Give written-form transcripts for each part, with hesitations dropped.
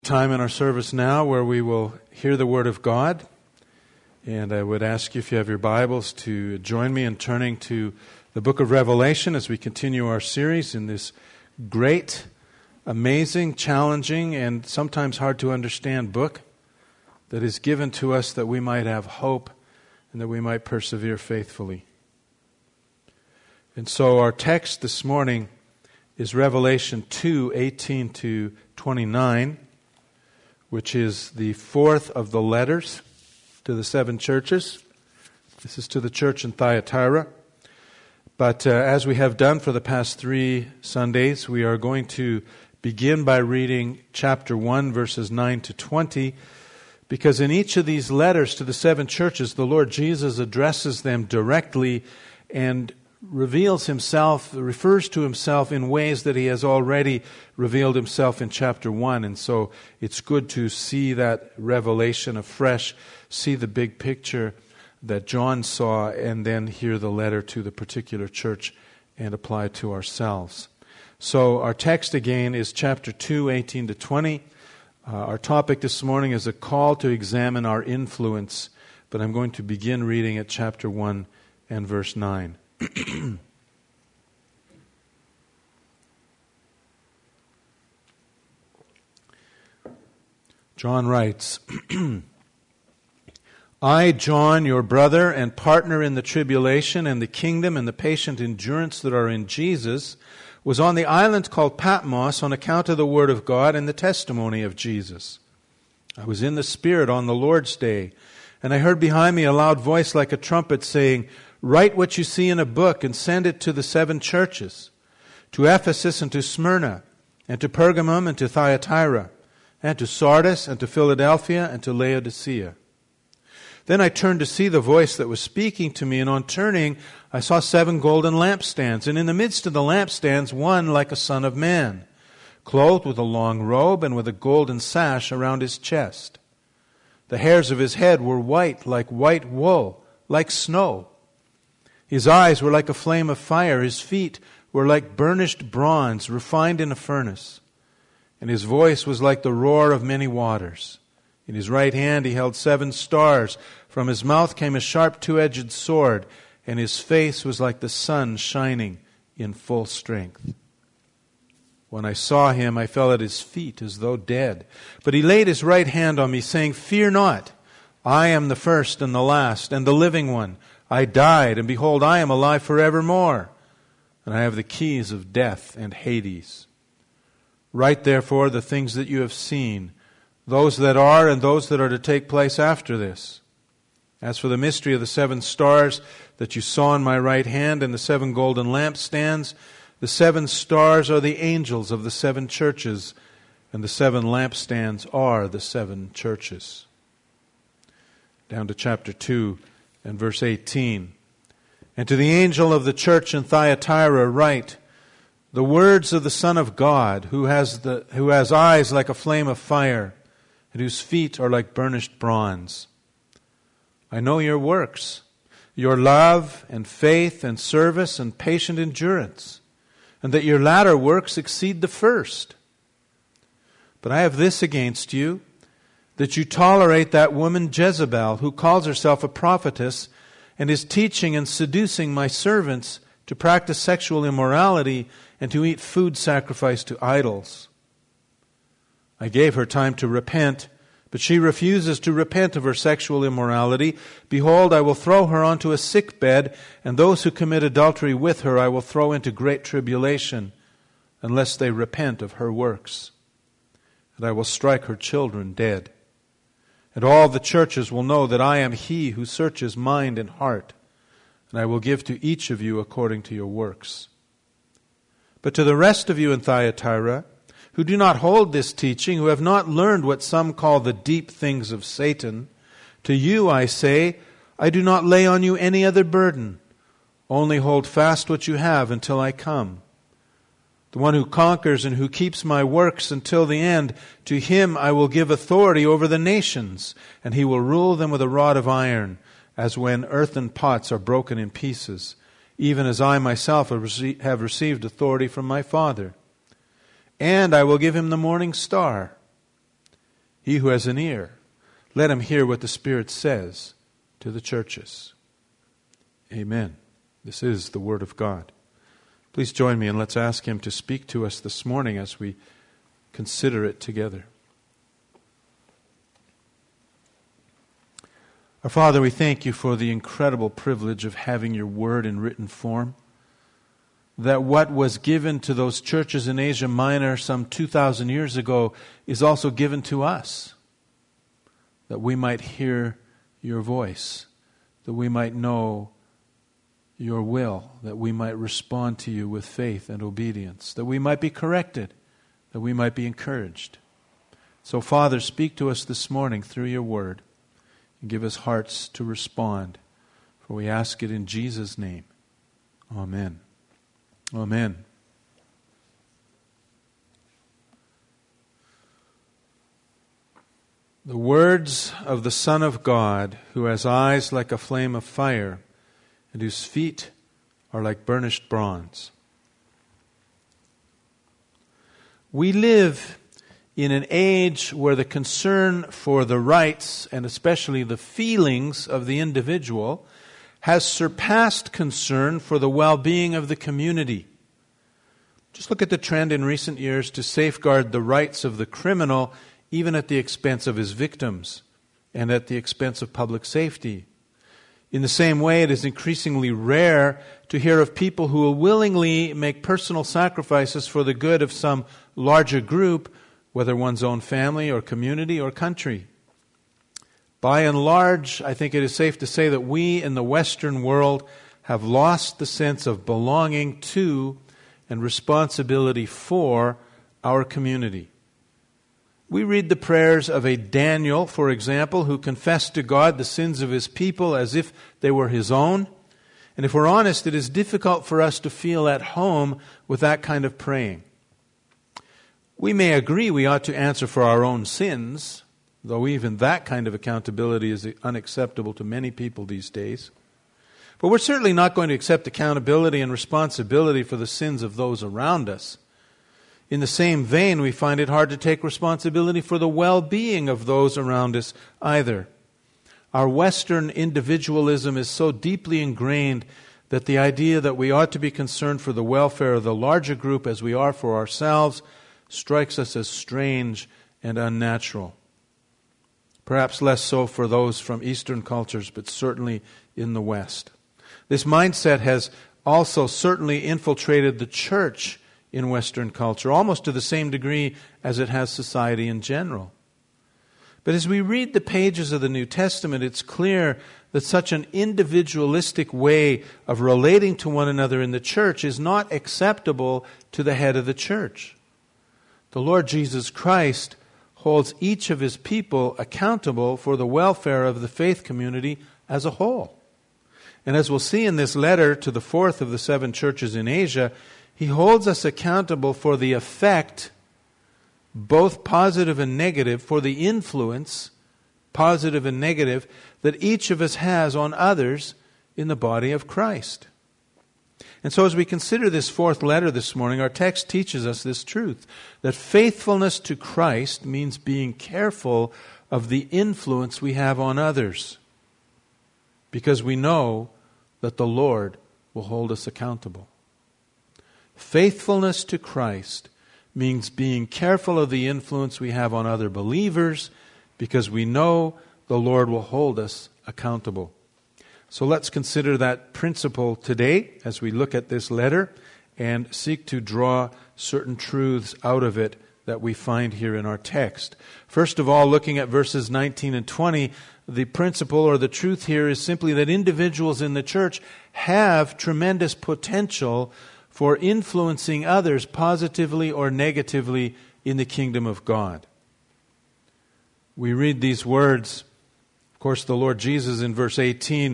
Time in our service now where we will hear the Word of God. And I would ask you, if you have your Bibles, to join me in turning to the book of Revelation as we continue our series in this great, amazing, challenging, and sometimes hard to understand book that is given to us that we might have hope and that we might persevere faithfully. And so our text this morning is Revelation 2:18 to 29. Which is the fourth of the letters to the seven churches. This is to the church in Thyatira. But as we have done for the past 3 Sundays, we are going to begin by reading chapter 1, verses 9 to 20, because in each of these letters to the seven churches, the Lord Jesus addresses them directly and reveals himself, refers to himself in ways that he has already revealed himself in chapter 1. And so it's good to see that revelation afresh, see the big picture that John saw, and then hear the letter to the particular church and apply it to ourselves. So our text again is chapter 2, 18 to 20. Our topic this morning is a call to examine our influence, but I'm going to begin reading at chapter 1 and verse 9. John writes, I, John, your brother and partner in the tribulation and the kingdom and the patient endurance that are in Jesus, was on the island called Patmos on account of the word of God and the testimony of Jesus. I was in the Spirit on the Lord's day, and I heard behind me a loud voice like a trumpet saying, Write what you see in a book and send it to the seven churches, to Ephesus and to Smyrna, and to Pergamum and to Thyatira, and to Sardis and to Philadelphia and to Laodicea. Then I turned to see the voice that was speaking to me, and on turning I saw 7 golden lampstands, and in the midst of the lampstands one like a son of man, clothed with a long robe and with a golden sash around his chest. The hairs of his head were white like white wool, like snow. His eyes were like a flame of fire. His feet were like burnished bronze, refined in a furnace. And his voice was like the roar of many waters. In his right hand he held 7 stars. From his mouth came a sharp 2-edged sword, and his face was like the sun shining in full strength. When I saw him, I fell at his feet as though dead. But he laid his right hand on me, saying, Fear not, I am the first and the last, and the living one. I died, and behold, I am alive forevermore, and I have the keys of death and Hades. Write therefore the things that you have seen, those that are and those that are to take place after this. As for the mystery of the 7 stars that you saw in my right hand and the 7 golden lampstands, the 7 stars are the angels of the 7 churches, and the 7 lampstands are the 7 churches. Down to chapter 2. And verse 18, And to the angel of the church in Thyatira write, The words of the Son of God, who has eyes like a flame of fire, and whose feet are like burnished bronze. I know your works, your love and faith and service and patient endurance, and that your latter works exceed the first. But I have this against you, that you tolerate that woman Jezebel, who calls herself a prophetess, and is teaching and seducing my servants to practice sexual immorality and to eat food sacrificed to idols. I gave her time to repent, but she refuses to repent of her sexual immorality. Behold, I will throw her onto a sick bed, and those who commit adultery with her I will throw into great tribulation, unless they repent of her works. And I will strike her children dead. And all the churches will know that I am He who searches mind and heart, and I will give to each of you according to your works. But to the rest of you in Thyatira, who do not hold this teaching, who have not learned what some call the deep things of Satan, to you I say, I do not lay on you any other burden. Only hold fast what you have until I come. The one who conquers and who keeps my works until the end, to him I will give authority over the nations, and he will rule them with a rod of iron, as when earthen pots are broken in pieces, even as I myself have received authority from my Father. And I will give him the morning star. He who has an ear, let him hear what the Spirit says to the churches. Amen. This is the Word of God. Please join me and let's ask Him to speak to us this morning as we consider it together. Our Father, we thank You for the incredible privilege of having Your Word in written form. That what was given to those churches in Asia Minor some 2,000 years ago is also given to us. That we might hear Your voice, that we might know Your will, that we might respond to You with faith and obedience, that we might be corrected, that we might be encouraged. So, Father, speak to us this morning through Your Word and give us hearts to respond, for we ask it in Jesus' name. Amen. Amen. The words of the Son of God, who has eyes like a flame of fire, and whose feet are like burnished bronze. We live in an age where the concern for the rights, and especially the feelings of the individual, has surpassed concern for the well-being of the community. Just look at the trend in recent years to safeguard the rights of the criminal, even at the expense of his victims and at the expense of public safety. In the same way, it is increasingly rare to hear of people who will willingly make personal sacrifices for the good of some larger group, whether one's own family or community or country. By and large, I think it is safe to say that we in the Western world have lost the sense of belonging to and responsibility for our community. We read the prayers of a Daniel, for example, who confessed to God the sins of his people as if they were his own. And if we're honest, it is difficult for us to feel at home with that kind of praying. We may agree we ought to answer for our own sins, though even that kind of accountability is unacceptable to many people these days. But we're certainly not going to accept accountability and responsibility for the sins of those around us. In the same vein, we find it hard to take responsibility for the well-being of those around us either. Our Western individualism is so deeply ingrained that the idea that we ought to be concerned for the welfare of the larger group as we are for ourselves strikes us as strange and unnatural. Perhaps less so for those from Eastern cultures, but certainly in the West. This mindset has also certainly infiltrated the church in Western culture, almost to the same degree as it has society in general. But as we read the pages of the New Testament, it's clear that such an individualistic way of relating to one another in the church is not acceptable to the head of the church. The Lord Jesus Christ holds each of His people accountable for the welfare of the faith community as a whole. And as we'll see in this letter to the fourth of the 7 churches in Asia, He holds us accountable for the effect, both positive and negative, for the influence, positive and negative, that each of us has on others in the body of Christ. And so as we consider this fourth letter this morning, our text teaches us this truth, that faithfulness to Christ means being careful of the influence we have on others, because we know that the Lord will hold us accountable. Faithfulness to Christ means being careful of the influence we have on other believers, because we know the Lord will hold us accountable. So let's consider that principle today as we look at this letter and seek to draw certain truths out of it that we find here in our text. First of all, looking at verses 19 and 20, the principle or the truth here is simply that individuals in the church have tremendous potential for influencing others positively or negatively in the kingdom of God. We read these words. Of course, the Lord Jesus in verse 18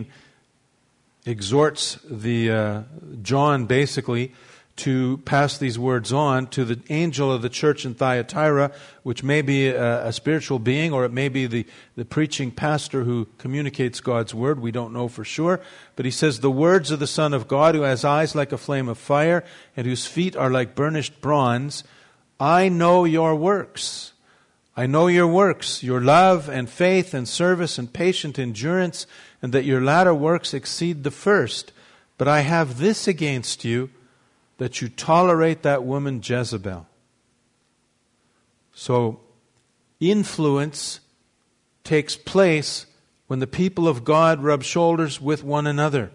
exhorts John basically to pass these words on to the angel of the church in Thyatira, which may be a spiritual being, or it may be the preaching pastor who communicates God's word. We don't know for sure. But he says, "The words of the Son of God, who has eyes like a flame of fire, and whose feet are like burnished bronze, I know your works. I know your works, your love and faith and service and patient endurance, and that your latter works exceed the first. But I have this against you, that you tolerate that woman Jezebel. So, influence takes place when the people of God rub shoulders with one another.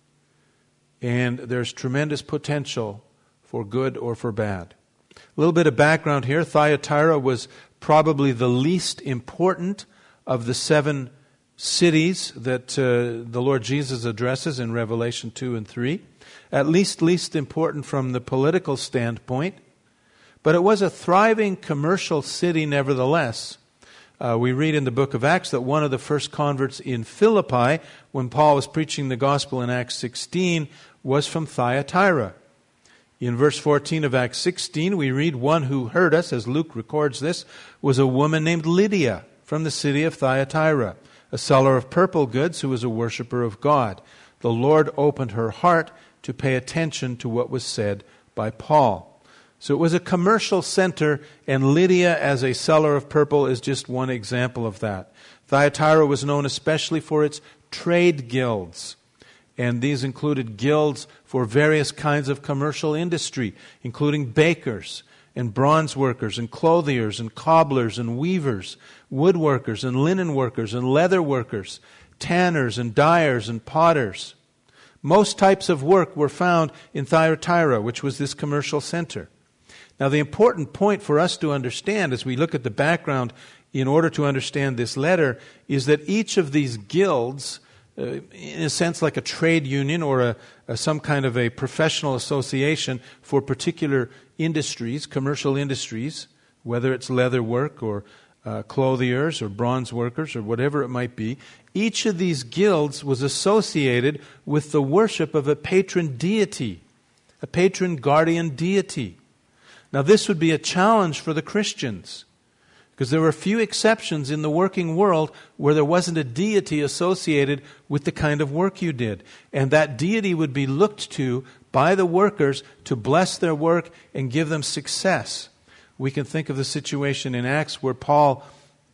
And there's tremendous potential for good or for bad. A little bit of background here. Thyatira was probably the least important of the 7 cities that the Lord Jesus addresses in Revelation 2 and 3. At least important from the political standpoint. But it was a thriving commercial city nevertheless. We read in the book of Acts that one of the first converts in Philippi, when Paul was preaching the gospel in Acts 16, was from Thyatira. In verse 14 of Acts 16, we read, one who heard us, as Luke records this, was a woman named Lydia from the city of Thyatira, a seller of purple goods who was a worshiper of God. The Lord opened her heart to pay attention to what was said by Paul. So it was a commercial center, and Lydia as a seller of purple is just one example of that. Thyatira was known especially for its trade guilds. And these included guilds for various kinds of commercial industry, including bakers and bronze workers and clothiers and cobblers and weavers, woodworkers and linen workers and leather workers, tanners and dyers and potters. Most types of work were found in Thyatira, which was this commercial center. Now, the important point for us to understand as we look at the background in order to understand this letter is that each of these guilds, in a sense like a trade union or some kind of a professional association for particular industries, commercial industries, whether it's leather work or clothiers or bronze workers or whatever it might be, each of these guilds was associated with the worship of a patron deity, a patron guardian deity. Now this would be a challenge for the Christians, because there were few exceptions in the working world where there wasn't a deity associated with the kind of work you did. And that deity would be looked to by the workers to bless their work and give them success. We can think of the situation in Acts where Paul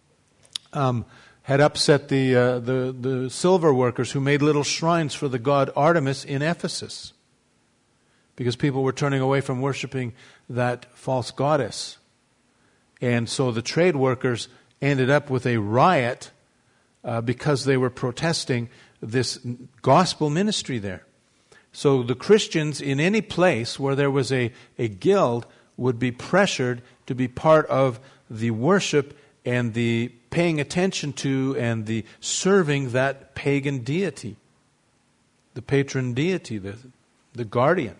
had upset the silver workers who made little shrines for the god Artemis in Ephesus, because people were turning away from worshiping that false goddess. And so the trade workers ended up with a riot because they were protesting this gospel ministry there. So the Christians in any place where there was a guild would be pressured to be part of the worship and the paying attention to and the serving that pagan deity, the patron deity, the guardian.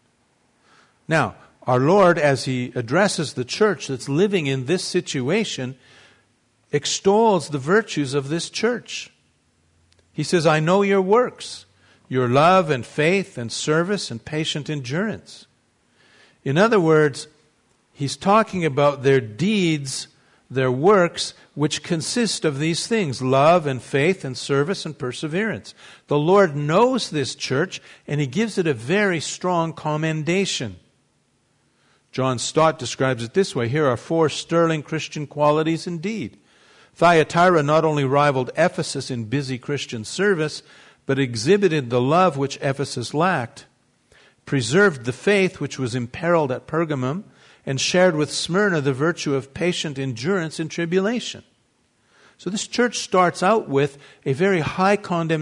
Now, our Lord, as He addresses the church that's living in this situation, extols the virtues of this church. He says, I know your works, your love and faith and service and patient endurance. In other words, He's talking about their deeds, their works, which consist of these things, love and faith and service and perseverance. The Lord knows this church, and He gives it a very strong commendation. John Stott describes it this way. Here are 4 sterling Christian qualities indeed. Thyatira not only rivaled Ephesus in busy Christian service, but exhibited the love which Ephesus lacked, preserved the faith which was imperiled at Pergamum, and shared with Smyrna the virtue of patient endurance in tribulation. So this church starts out with a very high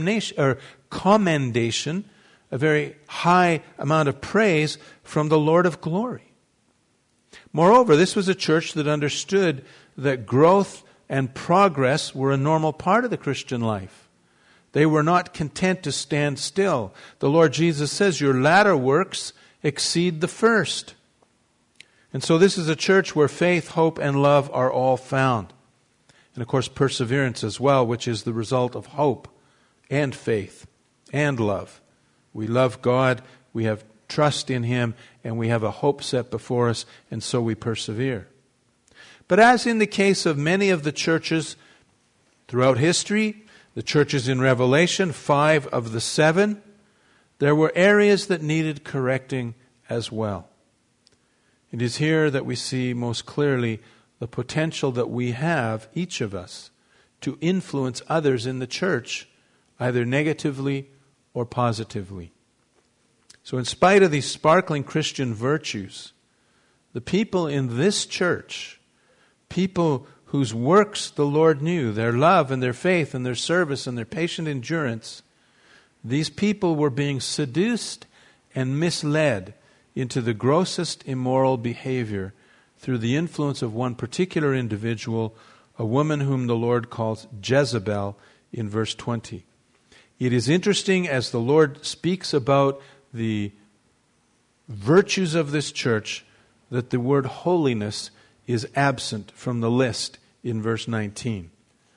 commendation, a very high amount of praise from the Lord of glory. Moreover, this was a church that understood that growth and progress were a normal part of the Christian life. They were not content to stand still. The Lord Jesus says, your latter works exceed the first. And so this is a church where faith, hope, and love are all found. And of course, perseverance as well, which is the result of hope and faith and love. We love God, we have trust in Him, and we have a hope set before us, and so we persevere. But as in the case of many of the churches throughout history, the churches in Revelation, 5 of the 7, there were areas that needed correcting as well. It is here that we see most clearly the potential that we have, each of us, to influence others in the church, either negatively or positively. So in spite of these sparkling Christian virtues, the people in this church, people whose works the Lord knew, their love and their faith and their service and their patient endurance, these people were being seduced and misled into the grossest immoral behavior through the influence of one particular individual, a woman whom the Lord calls Jezebel in verse 20. It is interesting as the Lord speaks about the virtues of this church that the word holiness is absent from the list in verse 19.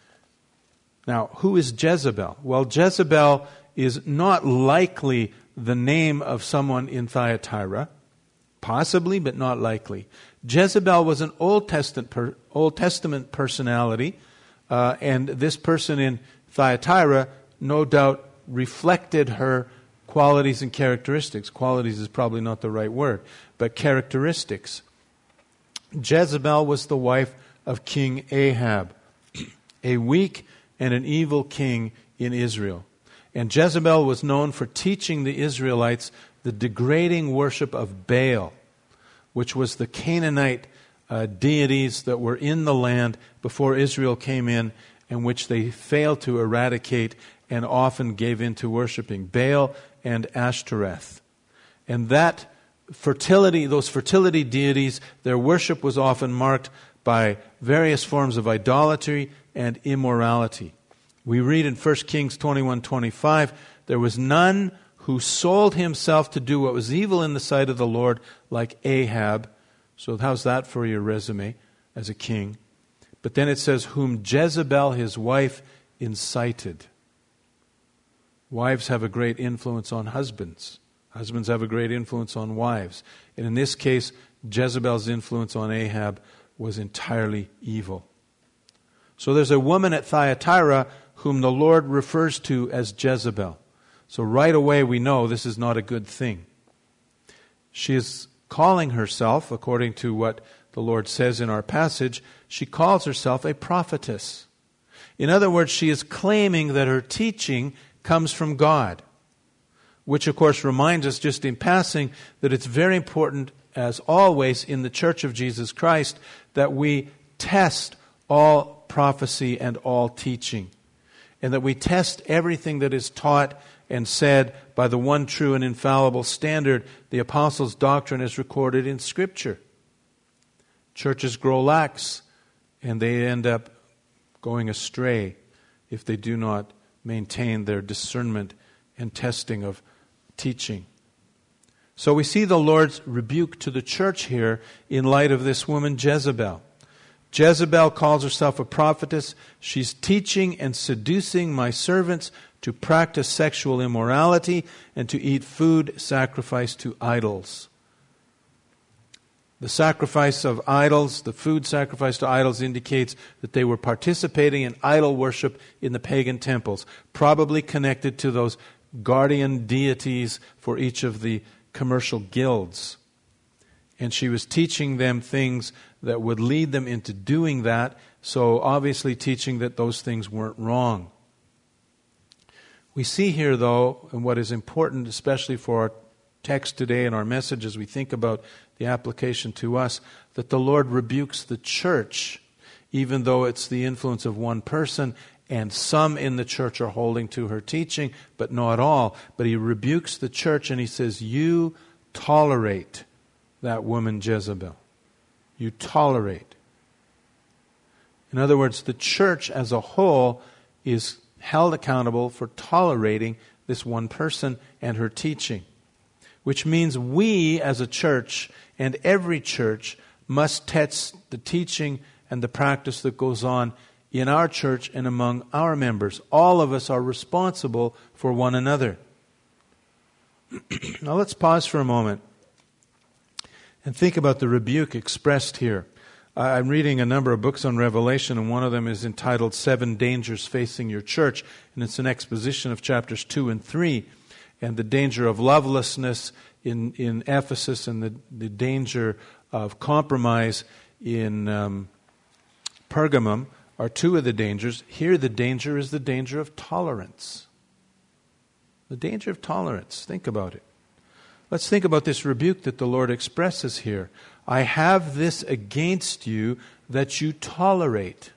Now, who is Jezebel? Well, Jezebel is not likely the name of someone in Thyatira. Possibly, but not likely. Jezebel was an Old Testament personality, and this person in Thyatira no doubt reflected her qualities and characteristics. Qualities is probably not the right word, but characteristics. Jezebel was the wife of King Ahab, a weak and an evil king in Israel. And Jezebel was known for teaching the Israelites the degrading worship of Baal, which was the Canaanite deities that were in the land before Israel came in, and which they failed to eradicate and often gave in to worshiping, Baal and Ashtoreth. And that fertility, those fertility deities, their worship was often marked by various forms of idolatry and immorality. We read in 1 Kings 21:25, there was none who sold himself to do what was evil in the sight of the Lord like Ahab. So how's that for your resume as a king? But then it says, whom Jezebel his wife incited. Wives have a great influence on husbands. Husbands have a great influence on wives. And in this case, Jezebel's influence on Ahab was entirely evil. So there's a woman at Thyatira whom the Lord refers to as Jezebel. So right away we know this is not a good thing. She is calling herself, according to what the Lord says in our passage, she calls herself a prophetess. In other words, she is claiming that her teaching comes from God, which of course reminds us just in passing that it's very important, as always in the Church of Jesus Christ, that we test all prophecy and all teaching, and that we test everything that is taught and said by the one true and infallible standard, the apostles' doctrine as recorded in Scripture. Churches grow lax, and they end up going astray if they do not maintain their discernment and testing of teaching. So we see the Lord's rebuke to the church here in light of this woman Jezebel. Jezebel calls herself a prophetess. She's teaching and seducing my servants to practice sexual immorality and to eat food sacrificed to idols. The sacrifice of idols, the food sacrificed to idols, indicates that they were participating in idol worship in the pagan temples, probably connected to those guardian deities for each of the commercial guilds. And she was teaching them things that would lead them into doing that, so obviously teaching that those things weren't wrong. We see here, though, and what is important, especially for our text today and our message as we think about the application to us, that the Lord rebukes the church, even though it's the influence of one person, and some in the church are holding to her teaching, but not all. But he rebukes the church and he says, you tolerate that woman Jezebel. You tolerate. In other words, the church as a whole is held accountable for tolerating this one person and her teaching, which means we as a church and every church must test the teaching and the practice that goes on in our church and among our members. All of us are responsible for one another. Now let's pause for a moment and think about the rebuke expressed here. I'm reading a number of books on Revelation, and one of them is entitled 7 Dangers Facing Your Church, and it's an exposition of chapters 2 and 3, and the danger of lovelessness in Ephesus, and the danger of compromise in Pergamum are two of the dangers. Here the danger is the danger of tolerance. The danger of tolerance. Think about it. Let's think about this rebuke that the Lord expresses here. I have this against you that you tolerate.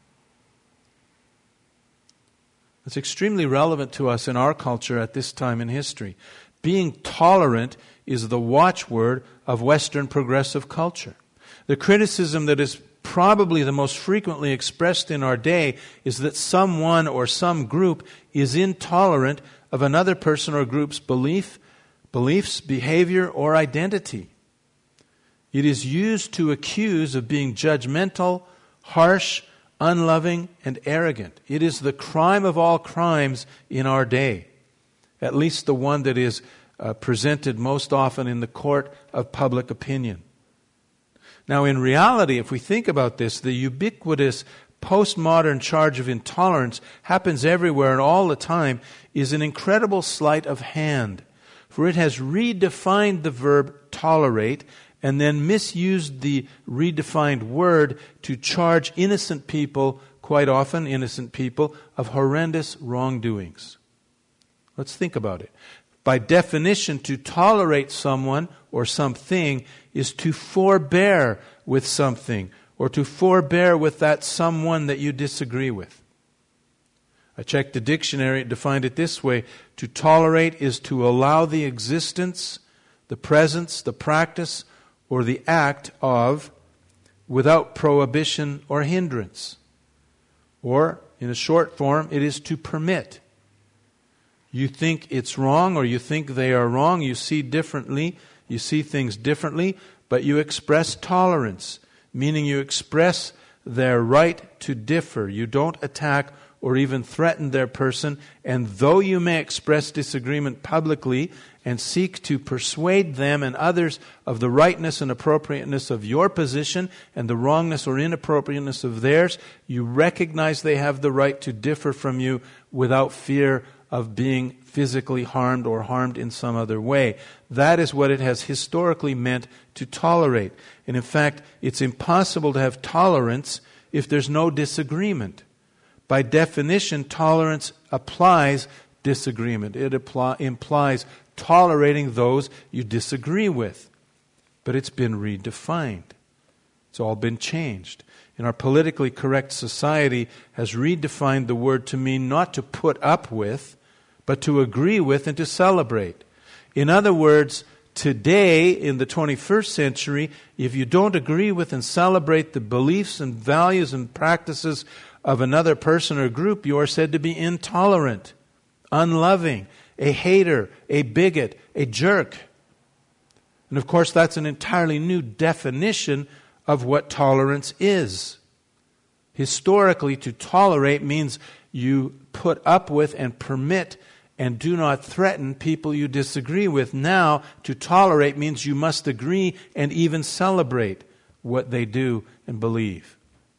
It's extremely relevant to us in our culture at this time in history. Being tolerant is the watchword of Western progressive culture. The criticism that is probably the most frequently expressed in our day is that someone or some group is intolerant of another person or group's beliefs, behavior, or identity. It is used to accuse of being judgmental, harsh, unloving, and arrogant. It is the crime of all crimes in our day, at least the one that is presented most often in the court of public opinion. Now, in reality, if we think about this, the ubiquitous postmodern charge of intolerance happens everywhere and all the time is an incredible sleight of hand, for it has redefined the verb tolerate and then misused the redefined word to charge innocent people, quite often innocent people, of horrendous wrongdoings. Let's think about it. By definition, to tolerate someone or something is to forbear with something or to forbear with that someone that you disagree with. I checked the dictionary, it defined it this way: to tolerate is to allow the existence, the presence, the practice, or the act of without prohibition or hindrance. Or, in a short form, it is to permit. You think it's wrong or you think they are wrong, you see differently, you see things differently, but you express tolerance, meaning you express their right to differ. You don't attack or even threaten their person, and though you may express disagreement publicly and seek to persuade them and others of the rightness and appropriateness of your position and the wrongness or inappropriateness of theirs, you recognize they have the right to differ from you without fear of being physically harmed or harmed in some other way. That is what it has historically meant to tolerate. And in fact, it's impossible to have tolerance if there's no disagreement. By definition, tolerance applies disagreement. It implies tolerating those you disagree with. But it's been redefined. It's all been changed. And our politically correct society has redefined the word to mean not to put up with, but to agree with and to celebrate. In other words, today, in the 21st century, if you don't agree with and celebrate the beliefs and values and practices of another person or group, you are said to be intolerant, unloving, a hater, a bigot, a jerk. And of course, that's an entirely new definition of what tolerance is. Historically, to tolerate means you put up with and permit and do not threaten people you disagree with. Now, to tolerate means you must agree and even celebrate what they do and believe.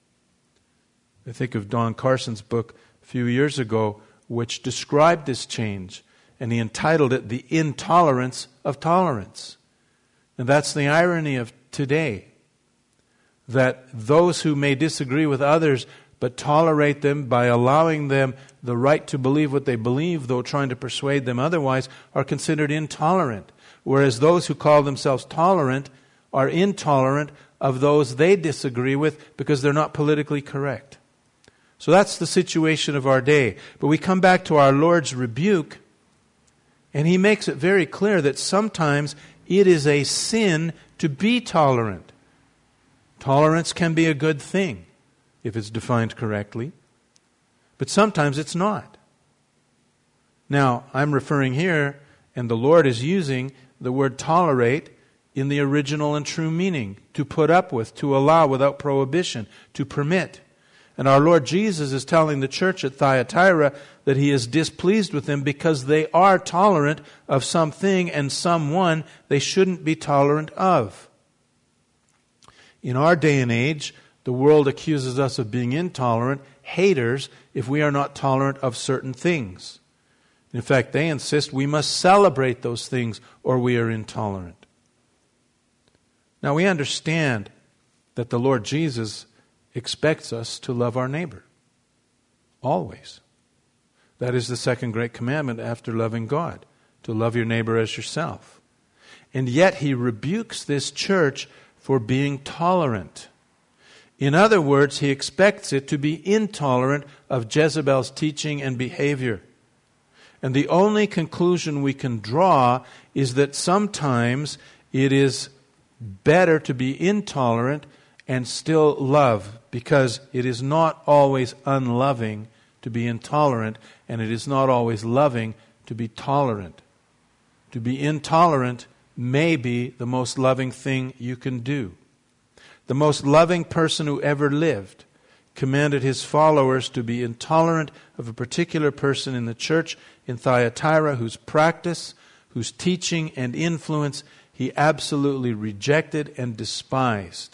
I think of Don Carson's book a few years ago, which described this change, and he entitled it The Intolerance of Tolerance. And that's the irony of today, that those who may disagree with others but tolerate them by allowing them the right to believe what they believe, though trying to persuade them otherwise, are considered intolerant. Whereas those who call themselves tolerant are intolerant of those they disagree with because they're not politically correct. So that's the situation of our day. But we come back to our Lord's rebuke, and He makes it very clear that sometimes it is a sin to be tolerant. Tolerance can be a good thing if it's defined correctly, but sometimes it's not. Now, I'm referring here, and the Lord is using the word tolerate in the original and true meaning: to put up with, to allow without prohibition, to permit. And our Lord Jesus is telling the church at Thyatira that He is displeased with them because they are tolerant of something and someone they shouldn't be tolerant of. In our day and age, the world accuses us of being intolerant, haters, if we are not tolerant of certain things. In fact, they insist we must celebrate those things or we are intolerant. Now, we understand that the Lord Jesus expects us to love our neighbor. Always. That is the second great commandment after loving God, to love your neighbor as yourself. And yet he rebukes this church for being tolerant. In other words, he expects it to be intolerant of Jezebel's teaching and behavior. And the only conclusion we can draw is that sometimes it is better to be intolerant and still love, because it is not always unloving to be intolerant, and it is not always loving to be tolerant. To be intolerant may be the most loving thing you can do. The most loving person who ever lived commanded his followers to be intolerant of a particular person in the church in Thyatira whose practice, whose teaching and influence he absolutely rejected and despised.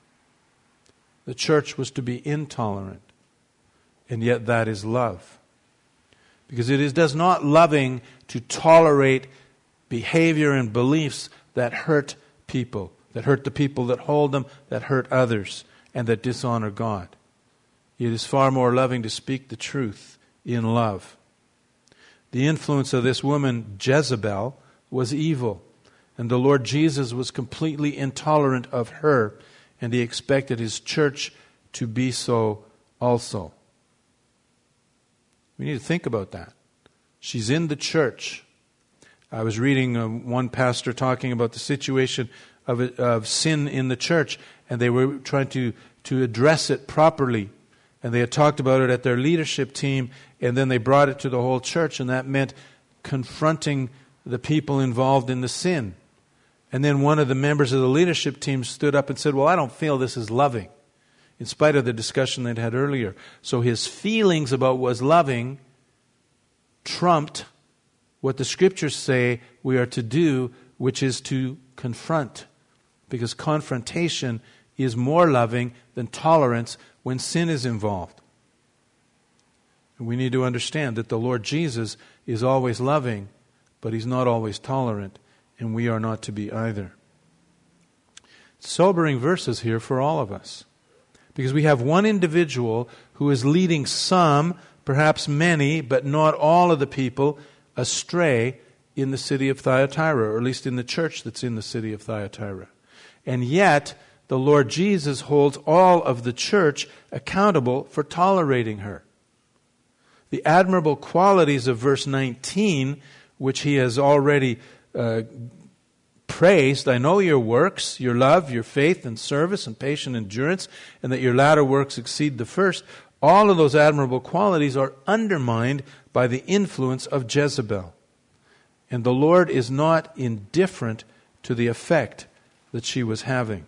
The church was to be intolerant, and yet that is love. Because it does not loving to tolerate behavior and beliefs that hurt people, that hurt the people that hold them, that hurt others, and that dishonor God. It is far more loving to speak the truth in love. The influence of this woman, Jezebel, was evil, and the Lord Jesus was completely intolerant of her, and he expected his church to be so also. We need to think about that. She's in the church. I was reading one pastor talking about the situation of sin in the church, and they were trying to address it properly. And they had talked about it at their leadership team, and then they brought it to the whole church, and that meant confronting the people involved in the sin. And then one of the members of the leadership team stood up and said, well, I don't feel this is loving, in spite of the discussion they'd had earlier. So his feelings about what was loving trumped what the Scriptures say we are to do, which is to confront. Because confrontation is more loving than tolerance when sin is involved. And we need to understand that the Lord Jesus is always loving, but he's not always tolerant, and we are not to be either. Sobering verses here for all of us. Because we have one individual who is leading some, perhaps many, but not all of the people astray in the city of Thyatira, or at least in the church that's in the city of Thyatira. And yet, the Lord Jesus holds all of the church accountable for tolerating her. The admirable qualities of verse 19, which he has already praised, I know your works, your love, your faith and service and patient endurance, and that your latter works exceed the first. All of those admirable qualities are undermined by the influence of Jezebel. And the Lord is not indifferent to the effect that she was having.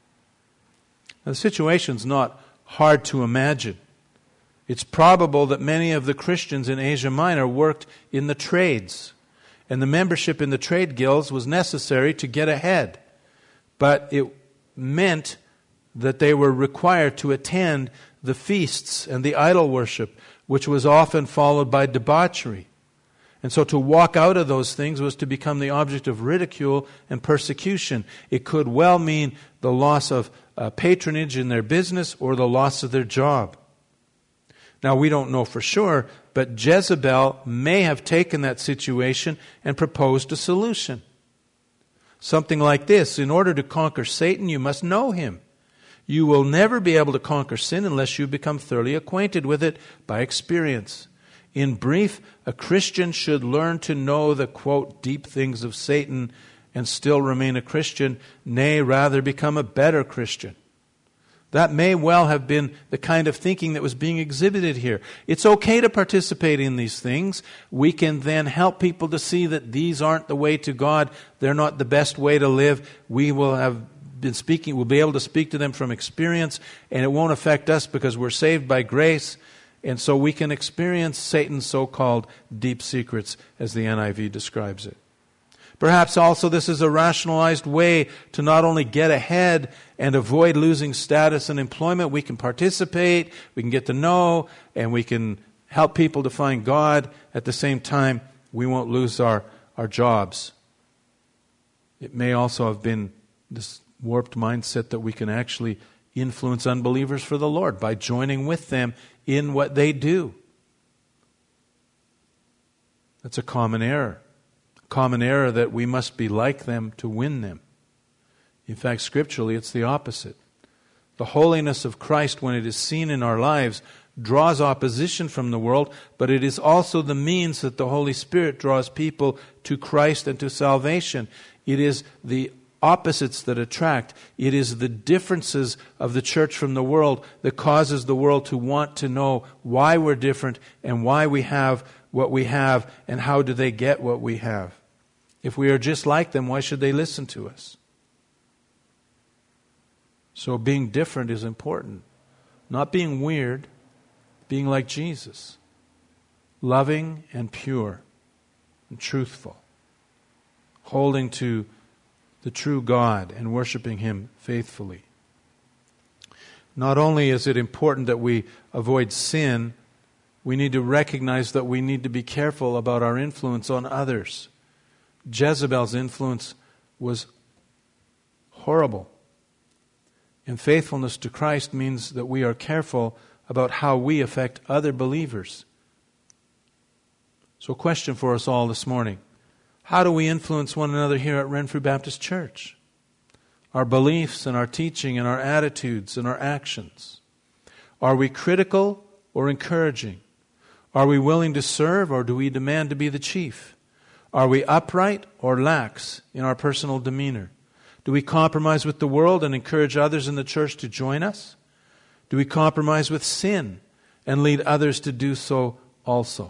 Now, the situation's not hard to imagine. It's probable that many of the Christians in Asia Minor worked in the trades, and the membership in the trade guilds was necessary to get ahead. But it meant that they were required to attend the feasts and the idol worship, which was often followed by debauchery. And so to walk out of those things was to become the object of ridicule and persecution. It could well mean the loss of patronage in their business or the loss of their job. Now, we don't know for sure, but Jezebel may have taken that situation and proposed a solution. Something like this: in order to conquer Satan, you must know him. You will never be able to conquer sin unless you become thoroughly acquainted with it by experience. In brief, a Christian should learn to know the, quote, deep things of Satan and still remain a Christian, nay, rather become a better Christian. That may well have been the kind of thinking that was being exhibited here. It's okay to participate in these things. We can then help people to see that these aren't the way to God. They're not the best way to live. We'll be able to speak to them from experience, and it won't affect us because we're saved by grace. And so we can experience Satan's so-called deep secrets, as the NIV describes it. Perhaps also this is a rationalized way to not only get ahead and avoid losing status and employment. We can participate, we can get to know, and we can help people to find God. At the same time, we won't lose our jobs. It may also have been this warped mindset that we can actually influence unbelievers for the Lord by joining with them in what they do. That's a common error. A common error that we must be like them to win them. In fact, scripturally, it's the opposite. The holiness of Christ, when it is seen in our lives, draws opposition from the world, but it is also the means that the Holy Spirit draws people to Christ and to salvation. It is the opposites that attract. It is the differences of the church from the world that causes the world to want to know why we're different and why we have what we have and how do they get what we have. If we are just like them, why should they listen to us? So being different is important. Not being weird, being like Jesus. Loving and pure and truthful. Holding to the true God and worshiping Him faithfully. Not only is it important that we avoid sin, we need to recognize that we need to be careful about our influence on others. Jezebel's influence was horrible. And faithfulness to Christ means that we are careful about how we affect other believers. So a question for us all this morning. How do we influence one another here at Renfrew Baptist Church? Our beliefs and our teaching and our attitudes and our actions. Are we critical or encouraging? Are we willing to serve or do we demand to be the chief? Are we upright or lax in our personal demeanor? Do we compromise with the world and encourage others in the church to join us? Do we compromise with sin and lead others to do so also?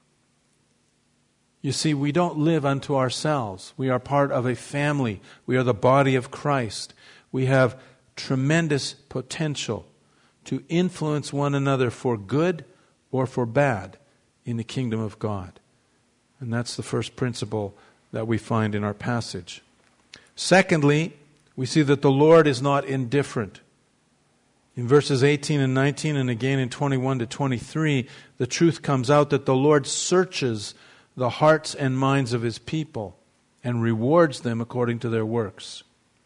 You see, we don't live unto ourselves. We are part of a family. We are the body of Christ. We have tremendous potential to influence one another for good or for bad in the kingdom of God. And that's the first principle that we find in our passage. Secondly, we see that the Lord is not indifferent. In verses 18 and 19 and again in 21 to 23, the truth comes out that the Lord searches the hearts and minds of His people and rewards them according to their works.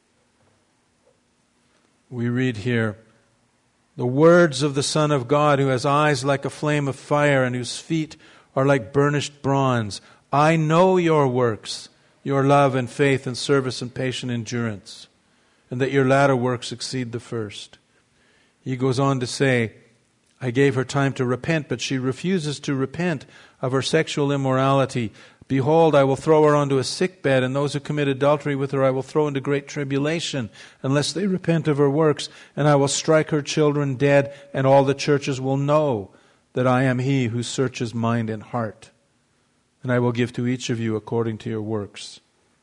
We read here, the words of the Son of God, who has eyes like a flame of fire and whose feet are like burnished bronze. I know your works, your love and faith and service and patient endurance, and that your latter works exceed the first. He goes on to say, I gave her time to repent, but she refuses to repent of her sexual immorality. Behold, I will throw her onto a sickbed, and those who commit adultery with her I will throw into great tribulation, unless they repent of her works, and I will strike her children dead, and all the churches will know that I am He who searches mind and heart. And I will give to each of you according to your works.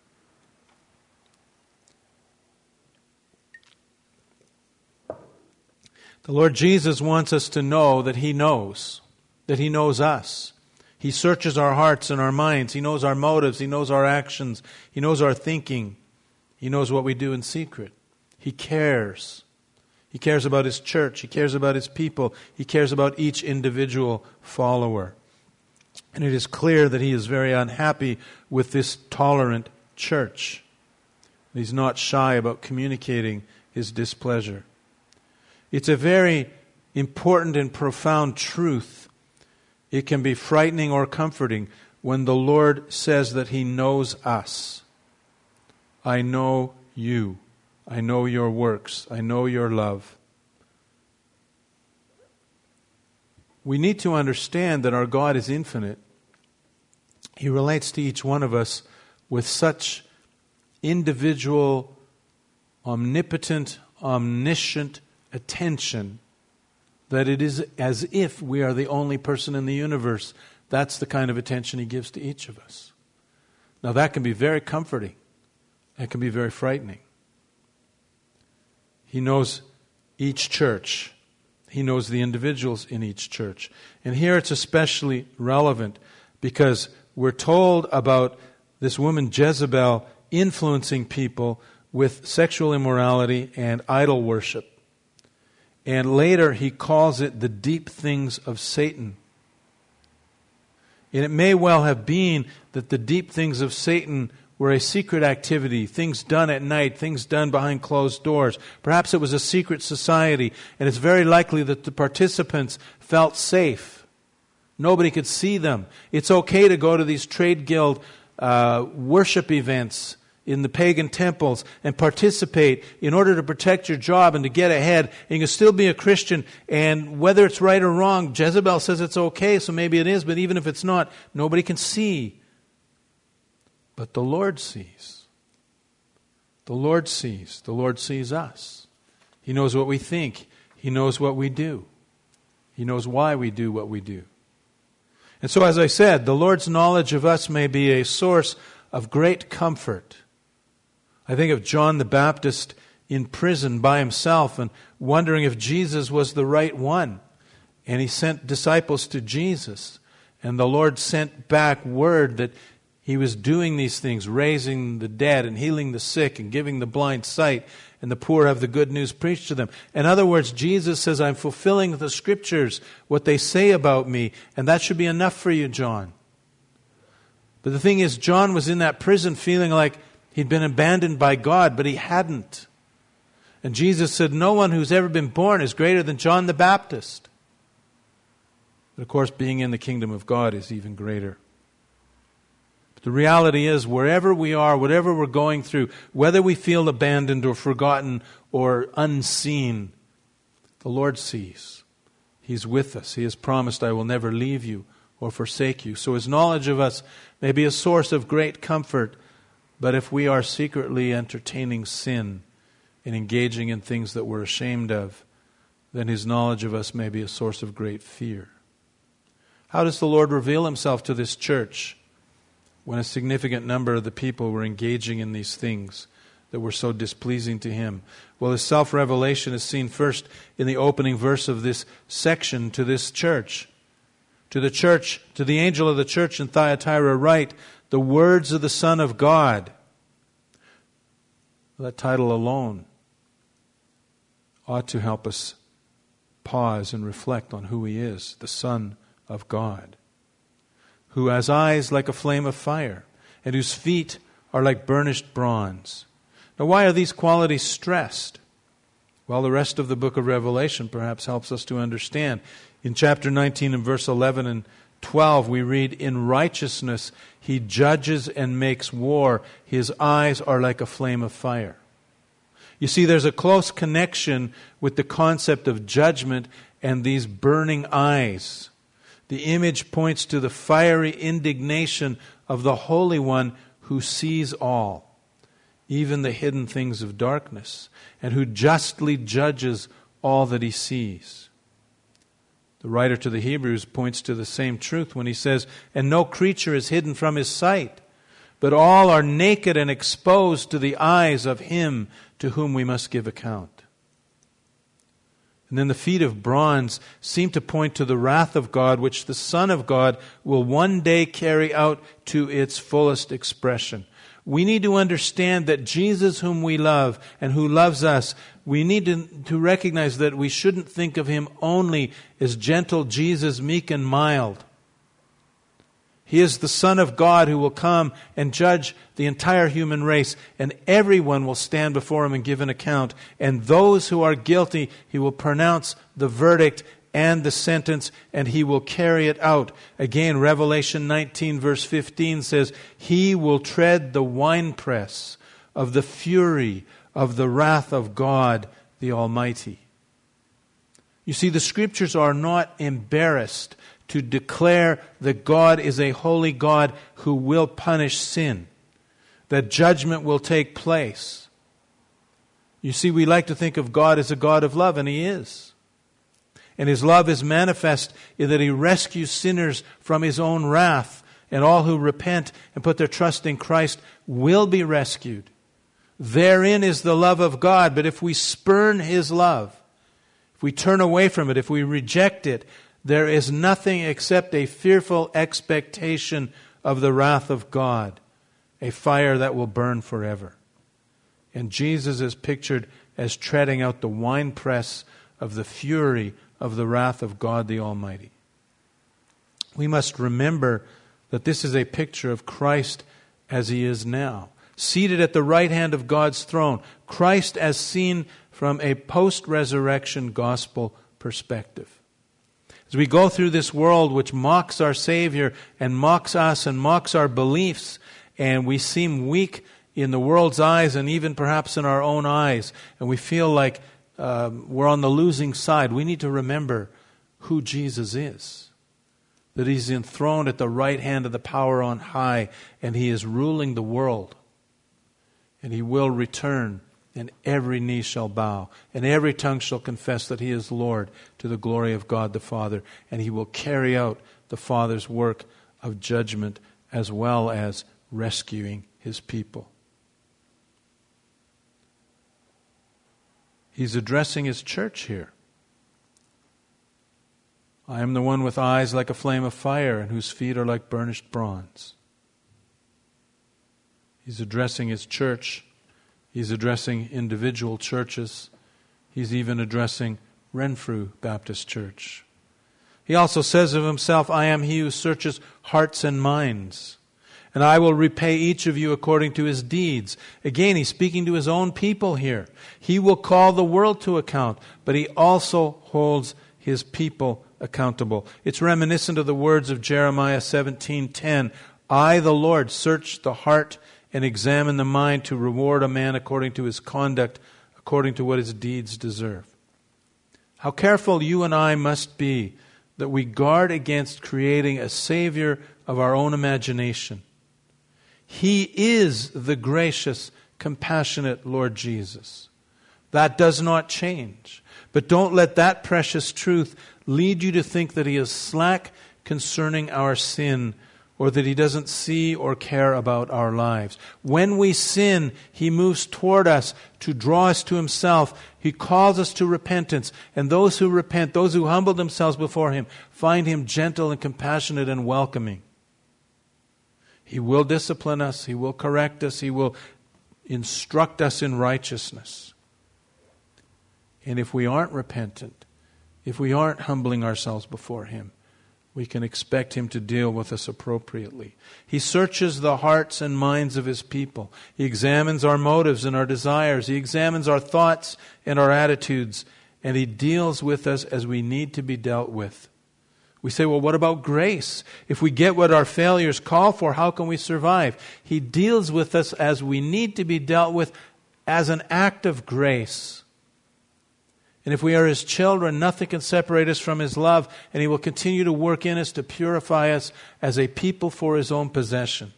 The Lord Jesus wants us to know that He knows us. He searches our hearts and our minds. He knows our motives. He knows our actions. He knows our thinking. He knows what we do in secret. He cares. He cares about His church. He cares about His people. He cares about each individual follower. And it is clear that He is very unhappy with this tolerant church. He's not shy about communicating His displeasure. It's a very important and profound truth. It can be frightening or comforting when the Lord says that He knows us. I know you. I know your works. I know your love. We need to understand that our God is infinite. He relates to each one of us with such individual, omnipotent, omniscient attention that it is as if we are the only person in the universe. That's the kind of attention He gives to each of us. Now that can be very comforting. That can be very frightening. He knows each church. He knows the individuals in each church. And here it's especially relevant because we're told about this woman Jezebel influencing people with sexual immorality and idol worship. And later he calls it the deep things of Satan. And it may well have been that the deep things of Satan were a secret activity, things done at night, things done behind closed doors. Perhaps it was a secret society, and it's very likely that the participants felt safe. Nobody could see them. It's okay to go to these trade guild worship events in the pagan temples and participate in order to protect your job and to get ahead. And you can still be a Christian, and whether it's right or wrong, Jezebel says it's okay, so maybe it is, but even if it's not, nobody can see. But the Lord sees. The Lord sees. The Lord sees us. He knows what we think. He knows what we do. He knows why we do what we do. And so, as I said, the Lord's knowledge of us may be a source of great comfort. I think of John the Baptist in prison by himself and wondering if Jesus was the right one. And he sent disciples to Jesus. And the Lord sent back word that he was doing these things, raising the dead and healing the sick and giving the blind sight, and the poor have the good news preached to them. In other words, Jesus says, I'm fulfilling the Scriptures, what they say about me, and that should be enough for you, John. But the thing is, John was in that prison feeling like he'd been abandoned by God, but he hadn't. And Jesus said, no one who's ever been born is greater than John the Baptist. But of course, being in the kingdom of God is even greater. The reality is, wherever we are, whatever we're going through, whether we feel abandoned or forgotten or unseen, the Lord sees. He's with us. He has promised, I will never leave you or forsake you. So His knowledge of us may be a source of great comfort, but if we are secretly entertaining sin and engaging in things that we're ashamed of, then His knowledge of us may be a source of great fear. How does the Lord reveal Himself to this church when a significant number of the people were engaging in these things that were so displeasing to Him? Well, His self-revelation is seen first in the opening verse of this section to this church. To the angel of the church in Thyatira write, the words of the Son of God. That title alone ought to help us pause and reflect on who He is, the Son of God, who has eyes like a flame of fire, and whose feet are like burnished bronze. Now, why are these qualities stressed? Well, the rest of the book of Revelation perhaps helps us to understand. In chapter 19 and verse 11 and 12, we read, in righteousness He judges and makes war. His eyes are like a flame of fire. You see, there's a close connection with the concept of judgment and these burning eyes. The image points to the fiery indignation of the Holy One who sees all, even the hidden things of darkness, and who justly judges all that He sees. The writer to the Hebrews points to the same truth when he says, and no creature is hidden from His sight, but all are naked and exposed to the eyes of Him to whom we must give account. And then the feet of bronze seem to point to the wrath of God, which the Son of God will one day carry out to its fullest expression. We need to understand that Jesus, whom we love and who loves us, we need to recognize that we shouldn't think of Him only as gentle Jesus, meek and mild. He is the Son of God who will come and judge the entire human race, and everyone will stand before Him and give an account. And those who are guilty, He will pronounce the verdict and the sentence, and He will carry it out. Again, Revelation 19 verse 15 says, He will tread the winepress of the fury of the wrath of God the Almighty. You see, the Scriptures are not embarrassed to declare that God is a holy God who will punish sin, that judgment will take place. You see, we like to think of God as a God of love, and He is. And His love is manifest in that He rescues sinners from His own wrath, and all who repent and put their trust in Christ will be rescued. Therein is the love of God, but if we spurn His love, if we turn away from it, if we reject it, there is nothing except a fearful expectation of the wrath of God, a fire that will burn forever. And Jesus is pictured as treading out the winepress of the fury of the wrath of God the Almighty. We must remember that this is a picture of Christ as he is now, seated at the right hand of God's throne. Christ as seen from a post-resurrection gospel perspective. As we go through this world which mocks our Savior and mocks us and mocks our beliefs, and we seem weak in the world's eyes and even perhaps in our own eyes, and we feel like we're on the losing side, we need to remember who Jesus is. That He's enthroned at the right hand of the power on high, and He is ruling the world. And He will return, and every knee shall bow, and every tongue shall confess that He is Lord, to the glory of God the Father. And He will carry out the Father's work of judgment as well as rescuing His people. He's addressing His church here. I am the one with eyes like a flame of fire and whose feet are like burnished bronze. He's addressing His church. He's addressing individual churches. He's even addressing Renfrew Baptist Church. He also says of Himself, I am He who searches hearts and minds, and I will repay each of you according to his deeds. Again, He's speaking to His own people here. He will call the world to account, but He also holds His people accountable. It's reminiscent of the words of Jeremiah 17:10. I, the Lord, search the heart and examine the mind to reward a man according to his conduct, according to what his deeds deserve. How careful you and I must be that we guard against creating a Savior of our own imagination. He is the gracious, compassionate Lord Jesus. That does not change. But don't let that precious truth lead you to think that He is slack concerning our sin, or that He doesn't see or care about our lives. When we sin, He moves toward us to draw us to Himself. He calls us to repentance. And those who repent, those who humble themselves before Him, find Him gentle and compassionate and welcoming. He will discipline us. He will correct us. He will instruct us in righteousness. And if we aren't repentant, if we aren't humbling ourselves before Him, we can expect Him to deal with us appropriately. He searches the hearts and minds of His people. He examines our motives and our desires. He examines our thoughts and our attitudes. And He deals with us as we need to be dealt with. We say, well, what about grace? If we get what our failures call for, how can we survive? He deals with us as we need to be dealt with as an act of grace. And if we are His children, nothing can separate us from His love, and He will continue to work in us to purify us as a people for His own possession.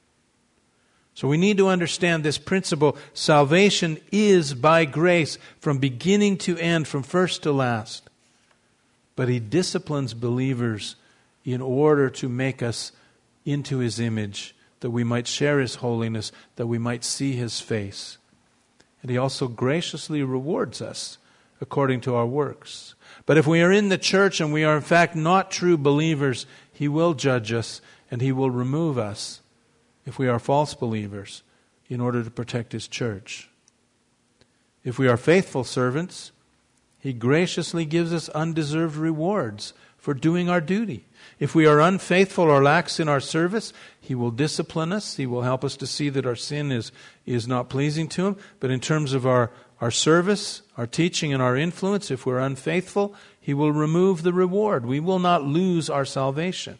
So we need to understand this principle. Salvation is by grace from beginning to end, from first to last. But He disciplines believers in order to make us into His image, that we might share His holiness, that we might see His face. And He also graciously rewards us according to our works. But if we are in the church and we are in fact not true believers, He will judge us and He will remove us if we are false believers in order to protect His church. If we are faithful servants, He graciously gives us undeserved rewards for doing our duty. If we are unfaithful or lax in our service, He will discipline us. He will help us to see that our sin is not pleasing to Him. But in terms of our service, our teaching, and our influence, if we're unfaithful, He will remove the reward. We will not lose our salvation.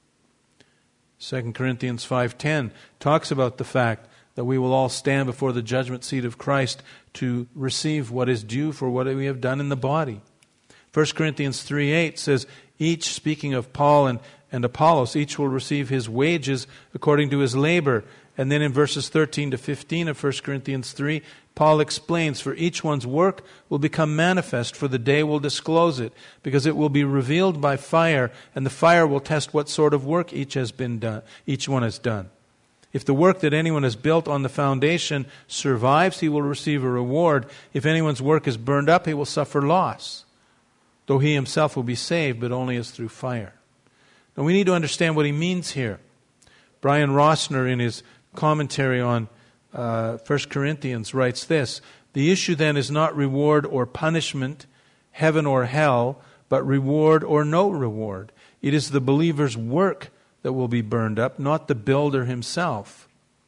2 Corinthians 5:10 talks about the fact that we will all stand before the judgment seat of Christ to receive what is due for what we have done in the body. 1 Corinthians 3:8 says, each, speaking of Paul and Apollos, each will receive his wages according to his labor. And then in verses 13 to 15 of 1 Corinthians 3, Paul explains, for each one's work will become manifest, for the day will disclose it, because it will be revealed by fire, and the fire will test what sort of work each one has done. If the work that anyone has built on the foundation survives, he will receive a reward. If anyone's work is burned up, he will suffer loss, though he himself will be saved, but only as through fire. Now we need to understand what he means here. Brian Rossner, in his commentary on 1 Corinthians, writes this: the issue then is not reward or punishment, heaven or hell, but reward or no reward. It is the believer's work that will be burned up, not the builder himself.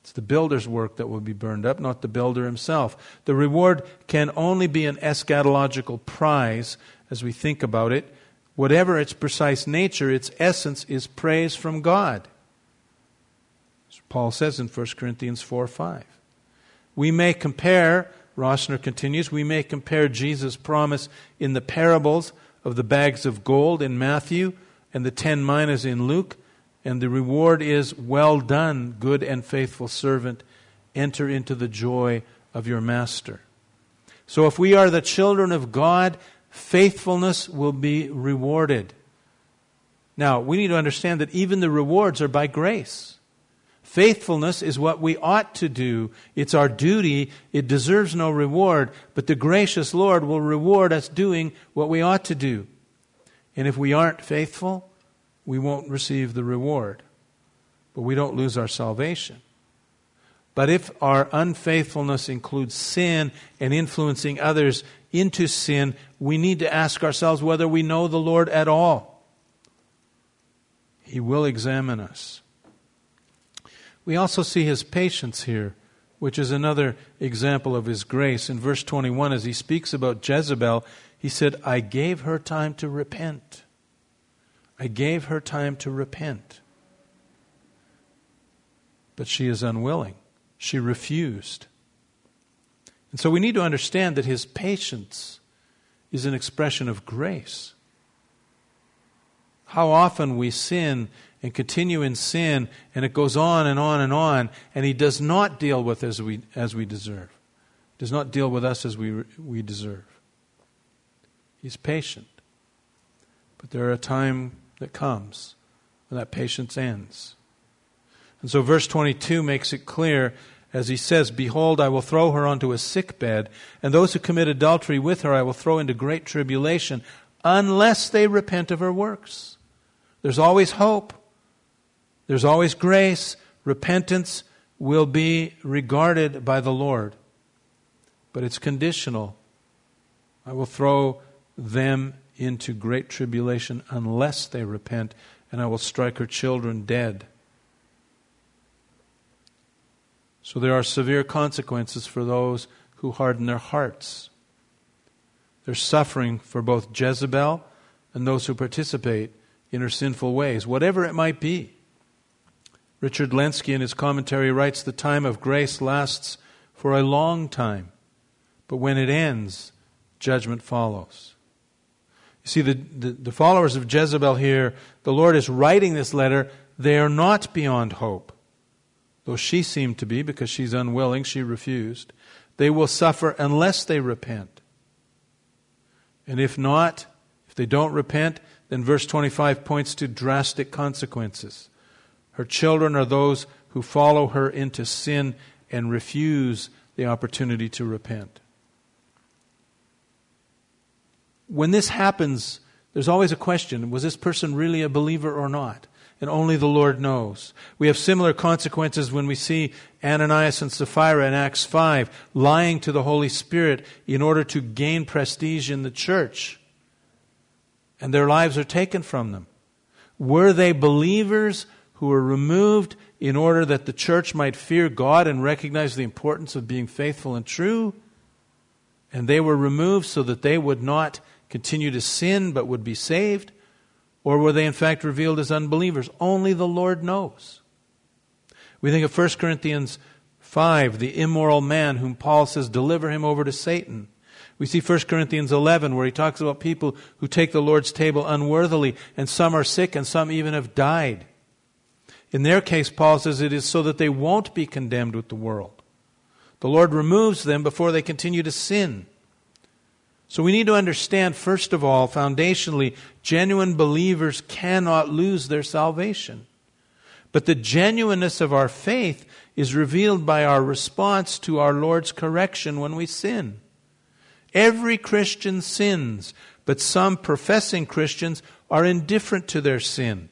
It's the builder's work that will be burned up, not the builder himself. The reward can only be an eschatological prize as we think about it. Whatever its precise nature, its essence is praise from God. As Paul says in 1 Corinthians 4:5. We may compare, Rossner continues, we may compare Jesus' promise in the parables of the bags of gold in Matthew and the 10 minas in Luke, and the reward is, well done, good and faithful servant, enter into the joy of your master. So if we are the children of God, faithfulness will be rewarded. Now, we need to understand that even the rewards are by grace. Faithfulness is what we ought to do. It's our duty. It deserves no reward, but the gracious Lord will reward us doing what we ought to do. And if we aren't faithful, we won't receive the reward. But we don't lose our salvation. But if our unfaithfulness includes sin and influencing others into sin, we need to ask ourselves whether we know the Lord at all. He will examine us. We also see His patience here, which is another example of His grace. In verse 21, as He speaks about Jezebel, He said, I gave her time to repent. I gave her time to repent. But she is unwilling. She refused. And so we need to understand that His patience is an expression of grace. How often we sin and continue in sin, and it goes on and on and on, and He does not deal with us as we deserve. He does not deal with us as we deserve. He's patient. But there are a time that comes when that patience ends. And so verse 22 makes it clear as He says, behold, I will throw her onto a sickbed, and those who commit adultery with her I will throw into great tribulation, unless they repent of her works. There's always hope. There's always grace. Repentance will be regarded by the Lord. But it's conditional. I will throw them into great tribulation unless they repent, and I will strike her children dead. So there are severe consequences for those who harden their hearts. There's suffering for both Jezebel and those who participate in her sinful ways, whatever it might be. Richard Lenski in his commentary writes, the time of grace lasts for a long time, but when it ends, judgment follows. You see, the followers of Jezebel here, the Lord is writing this letter, they are not beyond hope. Though she seemed to be, because she's unwilling, she refused. They will suffer unless they repent. And if not, if they don't repent, then verse 25 points to drastic consequences. Her children are those who follow her into sin and refuse the opportunity to repent. When this happens, there's always a question, was this person really a believer or not? And only the Lord knows. We have similar consequences when we see Ananias and Sapphira in Acts 5 lying to the Holy Spirit in order to gain prestige in the church. And their lives are taken from them. Were they believers who were removed in order that the church might fear God and recognize the importance of being faithful and true? And they were removed so that they would not continue to sin but would be saved? Or were they in fact revealed as unbelievers? Only the Lord knows. We think of 1 Corinthians 5, the immoral man whom Paul says, deliver him over to Satan. We see 1 Corinthians 11 where he talks about people who take the Lord's table unworthily, and some are sick and some even have died. In their case, Paul says it is so that they won't be condemned with the world. The Lord removes them before they continue to sin. So we need to understand, first of all, foundationally, genuine believers cannot lose their salvation. But the genuineness of our faith is revealed by our response to our Lord's correction when we sin. Every Christian sins, but some professing Christians are indifferent to their sin.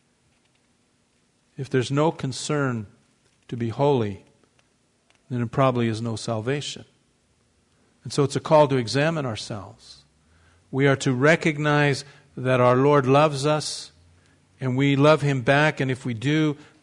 If there's no concern to be holy, then it probably is no salvation. And so it's a call to examine ourselves. We are to recognize that our Lord loves us, and we love Him back, and if we do,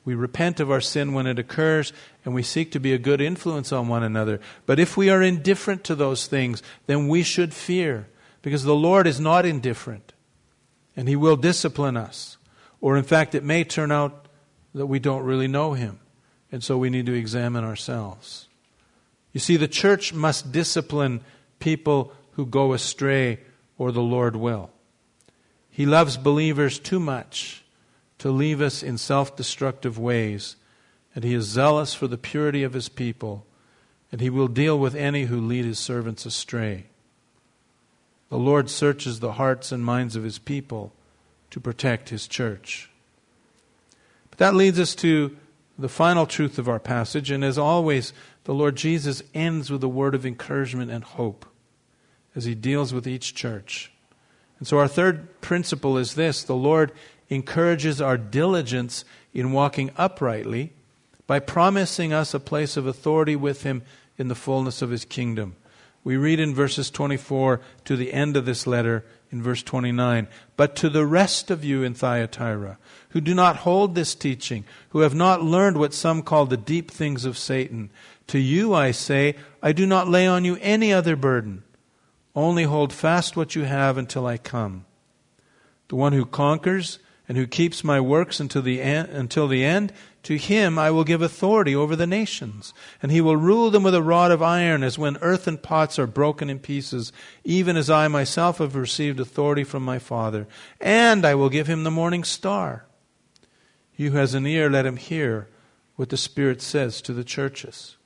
We repent of our sin when it occurs, and we seek to be a good influence on one another. But if we are indifferent to those things, then we should fear, because the Lord is not indifferent, and He will discipline us. Or in fact, it may turn out that we don't really know Him, and so we need to examine ourselves. You see, the church must discipline people who go astray, or the Lord will. He loves believers too much to leave us in self-destructive ways, and He is zealous for the purity of His people, and He will deal with any who lead His servants astray. The Lord searches the hearts and minds of His people to protect His church. But that leads us to the final truth of our passage, and as always, the Lord Jesus ends with a word of encouragement and hope as He deals with each church. And so our third principle is this: the Lord encourages our diligence in walking uprightly by promising us a place of authority with Him in the fullness of His kingdom. We read in verses 24 to the end of this letter, in verse 29, "But to the rest of you in Thyatira, who do not hold this teaching, who have not learned what some call the deep things of Satan, to you I say, I do not lay on you any other burden. Only hold fast what you have until I come. The one who conquers and who keeps my works until the end, to him I will give authority over the nations, and he will rule them with a rod of iron, as when earthen pots are broken in pieces, even as I myself have received authority from my Father. And I will give him the morning star. He who has an ear, let him hear what the Spirit says to the churches."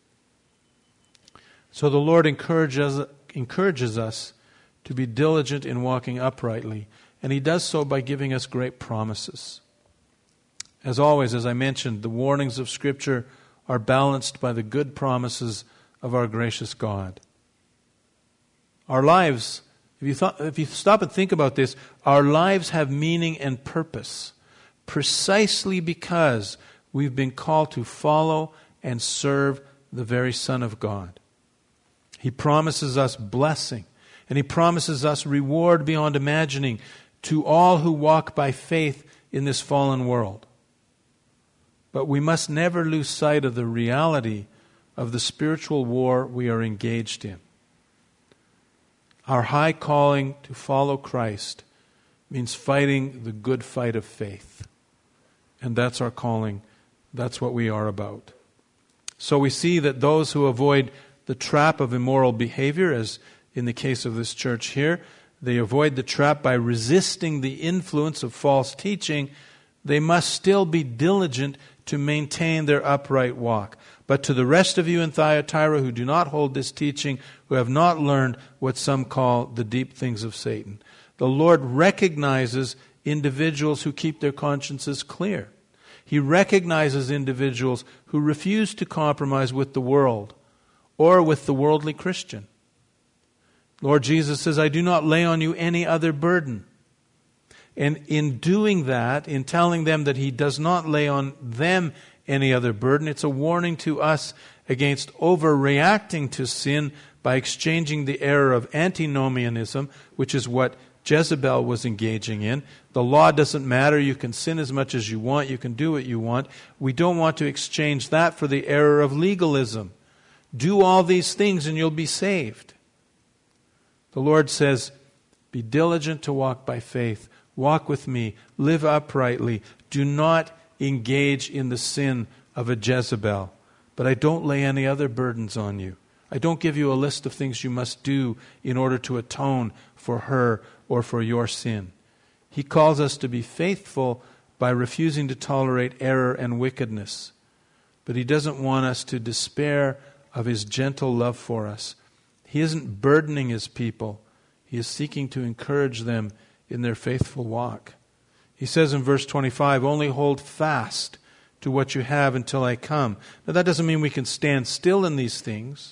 So the Lord encourages us to be diligent in walking uprightly, and He does so by giving us great promises. As always, as I mentioned, the warnings of Scripture are balanced by the good promises of our gracious God. Our lives, if you stop and think about this, our lives have meaning and purpose precisely because we've been called to follow and serve the very Son of God. He promises us blessing, and He promises us reward beyond imagining to all who walk by faith in this fallen world. But we must never lose sight of the reality of the spiritual war we are engaged in. Our high calling to follow Christ means fighting the good fight of faith. And that's our calling. That's what we are about. So we see that those who avoid the trap of immoral behavior, as in the case of this church here, they avoid the trap by resisting the influence of false teaching. They must still be diligent to maintain their upright walk. But to the rest of you in Thyatira who do not hold this teaching, who have not learned what some call the deep things of Satan, the Lord recognizes individuals who keep their consciences clear. He recognizes individuals who refuse to compromise with the world or with the worldly Christian. Lord Jesus says, I do not lay on you any other burden. And in doing that, in telling them that He does not lay on them any other burden, it's a warning to us against overreacting to sin by exchanging the error of antinomianism, which is what Jezebel was engaging in. The law doesn't matter. You can sin as much as you want. You can do what you want. We don't want to exchange that for the error of legalism. Do all these things and you'll be saved. The Lord says, be diligent to walk by faith. Walk with me. Live uprightly. Do not engage in the sin of a Jezebel. But I don't lay any other burdens on you. I don't give you a list of things you must do in order to atone for her or for your sin. He calls us to be faithful by refusing to tolerate error and wickedness. But He doesn't want us to despair of His gentle love for us. He isn't burdening His people. He is seeking to encourage them in their faithful walk. He says in verse 25, only hold fast to what you have until I come. Now that doesn't mean we can stand still in these things,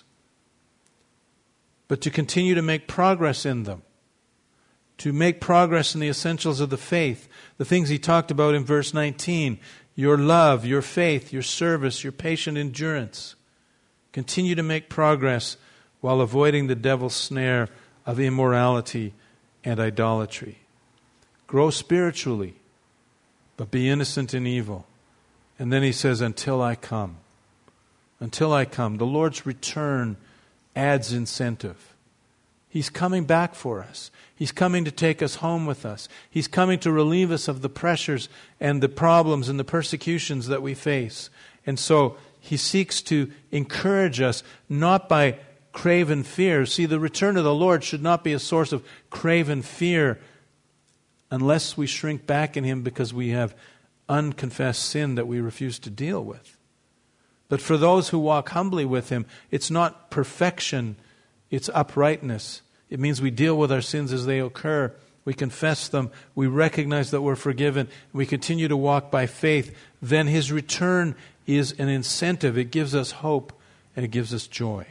but to continue to make progress in them. To make progress in the essentials of the faith. The things he talked about in verse 19. Your love, your faith, your service, your patient endurance. Continue to make progress while avoiding the devil's snare of immorality and idolatry. Grow spiritually, but be innocent in evil. And then he says, until I come. Until I come. The Lord's return adds incentive. He's coming back for us. He's coming to take us home with us. He's coming to relieve us of the pressures and the problems and the persecutions that we face. And so he seeks to encourage us, not by craven fear. See, the return of the Lord should not be a source of craven fear unless we shrink back in Him because we have unconfessed sin that we refuse to deal with. But for those who walk humbly with Him, it's not perfection, it's uprightness. It means we deal with our sins as they occur. We confess them. We recognize that we're forgiven. We continue to walk by faith. Then His return is an incentive. It gives us hope and it gives us joy.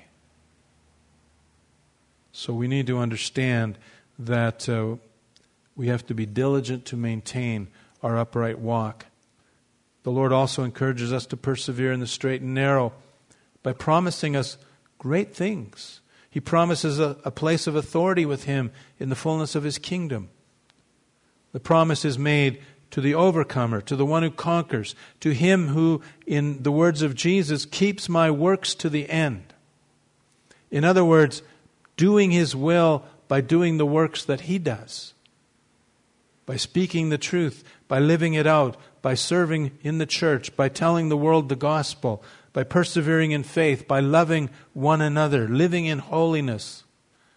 So we need to understand that we have to be diligent to maintain our upright walk. The Lord also encourages us to persevere in the straight and narrow by promising us great things. He promises a place of authority with Him in the fullness of His kingdom. The promise is made to the overcomer, to the one who conquers, to him who, in the words of Jesus, keeps my works to the end. In other words, doing His will by doing the works that He does. By speaking the truth, by living it out, by serving in the church, by telling the world the gospel, by persevering in faith, by loving one another, living in holiness,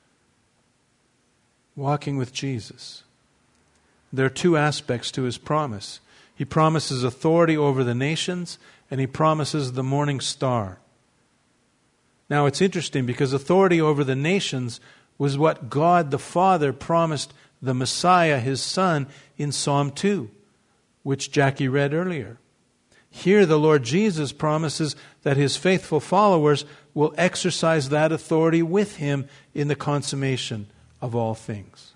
walking with Jesus. There are two aspects to His promise. He promises authority over the nations, and He promises the morning star. Now it's interesting because authority over the nations was what God the Father promised the Messiah, His Son, in Psalm 2, which Jackie read earlier. Here the Lord Jesus promises that His faithful followers will exercise that authority with Him in the consummation of all things.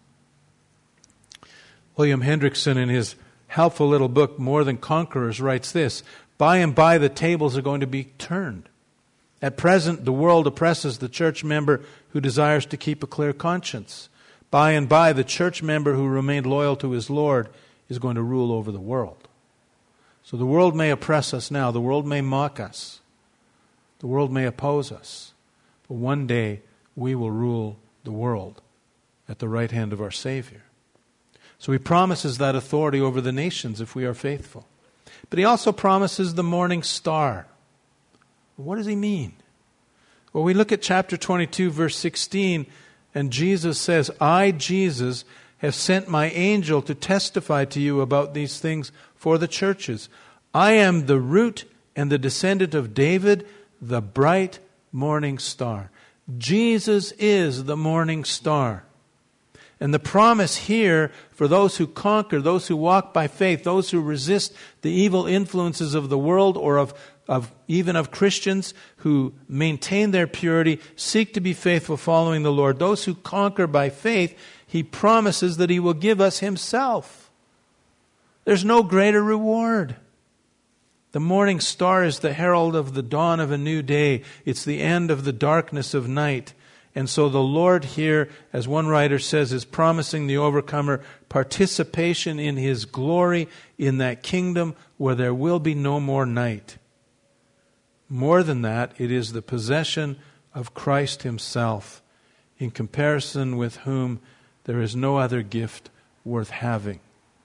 William Hendrickson, in his helpful little book, More Than Conquerors, writes this: by and by the tables are going to be turned. At present, the world oppresses the church member who desires to keep a clear conscience. By and by, the church member who remained loyal to his Lord is going to rule over the world. So the world may oppress us now. The world may mock us. The world may oppose us. But one day, we will rule the world at the right hand of our Savior. So He promises that authority over the nations if we are faithful. But He also promises the morning star. What does He mean? Well, we look at chapter 22, verse 16, and Jesus says, I, Jesus, have sent my angel to testify to you about these things for the churches. I am the root and the descendant of David, the bright morning star. Jesus is the morning star. And the promise here for those who conquer, those who walk by faith, those who resist the evil influences of the world or of even of Christians who maintain their purity, seek to be faithful following the Lord, those who conquer by faith, He promises that He will give us Himself. There's no greater reward. The morning star is the herald of the dawn of a new day. It's the end of the darkness of night. And so the Lord here, as one writer says, is promising the overcomer participation in His glory in that kingdom where there will be no more night. More than that, it is the possession of Christ Himself, in comparison with whom there is no other gift worth having.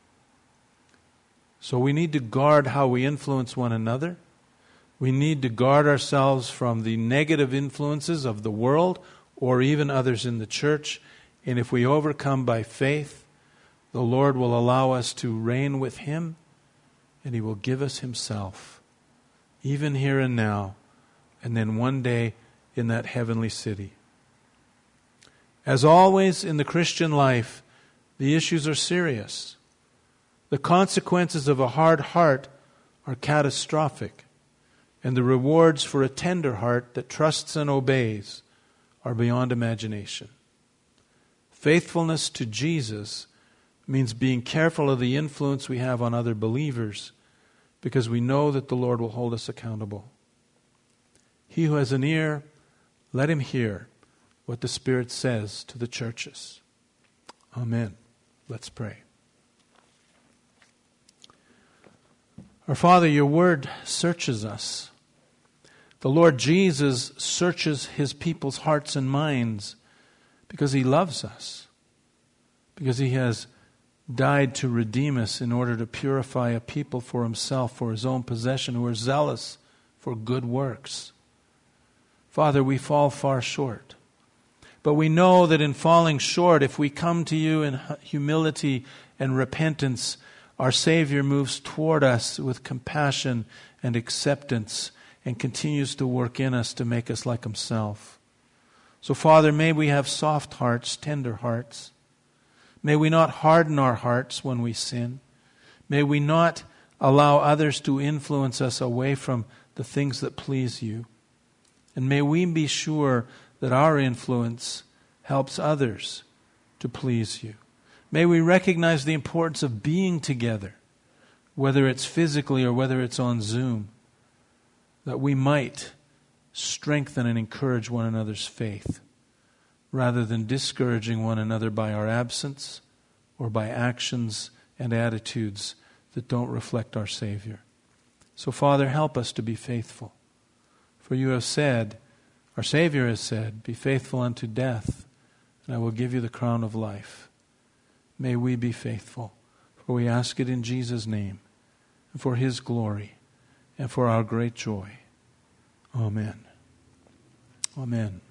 So we need to guard how we influence one another. We need to guard ourselves from the negative influences of the world or even others in the church. And if we overcome by faith, the Lord will allow us to reign with Him, and He will give us Himself, even here and now, and then one day in that heavenly city. As always in the Christian life, the issues are serious. The consequences of a hard heart are catastrophic, and the rewards for a tender heart that trusts and obeys are beyond imagination. Faithfulness to Jesus means being careful of the influence we have on other believers, because we know that the Lord will hold us accountable. He who has an ear, let him hear what the Spirit says to the churches. Amen. Let's pray. Our Father, your word searches us. The Lord Jesus searches his people's hearts and minds because he loves us, because he has died to redeem us in order to purify a people for himself, for his own possession, who are zealous for good works. Father, we fall far short. But we know that in falling short, if we come to you in humility and repentance, our Savior moves toward us with compassion and acceptance and continues to work in us to make us like himself. So, Father, may we have soft hearts, tender hearts. May we not harden our hearts when we sin. May we not allow others to influence us away from the things that please you. And may we be sure that our influence helps others to please you. May we recognize the importance of being together, whether it's physically or whether it's on Zoom, that we might strengthen and encourage one another's faith, rather than discouraging one another by our absence or by actions and attitudes that don't reflect our Savior. So, Father, help us to be faithful. For you have said, our Savior has said, be faithful unto death, and I will give you the crown of life. May we be faithful, for we ask it in Jesus' name, and for his glory, and for our great joy. Amen. Amen.